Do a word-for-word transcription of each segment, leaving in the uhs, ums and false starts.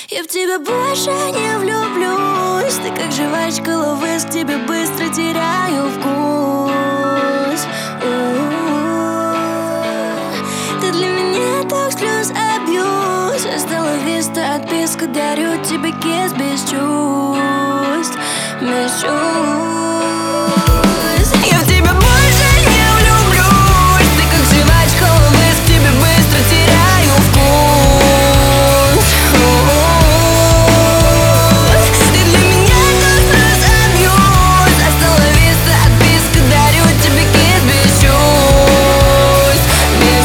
Я в тебя больше не влюблюсь. Ты как жвачка, ловишь, к тебе быстро теряю вкус. Ты для меня так слез абьюз. Остала виста, отписка, дарю тебе кис без чувств. Без чувств. Я в тебя больше не влюблюсь. Ты как жвачка, ловишь, к тебе быстро теряю вкус. Ты для меня так слез абьюз. Остала виста, отписка, дарю тебе кис без чувств. Без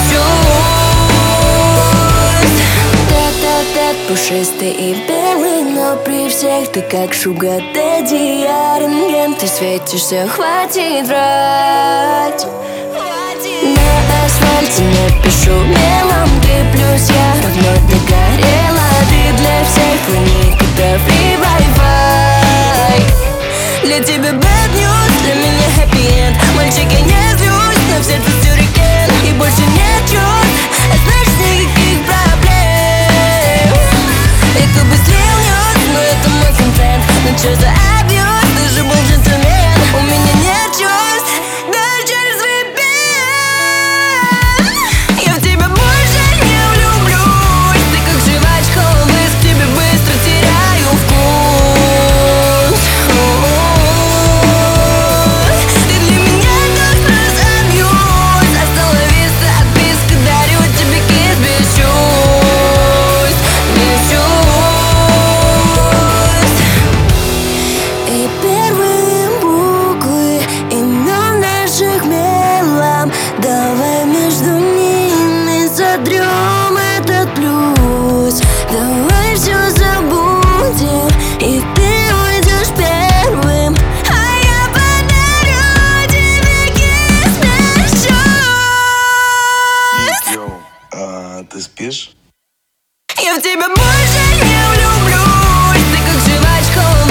чувств. Тет-тет-тет, пушистый и белый, но при всех ты как шуга дэдди, я рентген. Ты светишься, хватит врать. На асфальте напишу мелом, ты плюс я равно догорела. Ты для всех никогда free Wi-Fi. Для тебя bad news, для меня happy end. Мальчик, я не злюсь, но в сердце сюрикен. И больше нет чувств, а значит никаких проблем. И кто быстрее унес, но это мой контент. Ну чё за абьюз, ты же был джентльмен. У меня нет чувств, даже через ви пи эн. Я в тебя больше не влюблюсь. Ты как жвачка, ловишь, к тебе быстро теряю вкус. Ты для меня так слез абьюз. Остала виста, отписка, дарю тебе кис без чувств. Без чувств. И первые буквы имен наших мелом. Давай между ними сотрем этот плюс. Давай все забудем, и ты уйдешь первым, а я подарю тебе кис без чувств. Йоу, а ты спишь? Я в тебя больше не влюблюсь. Ты как жвачка,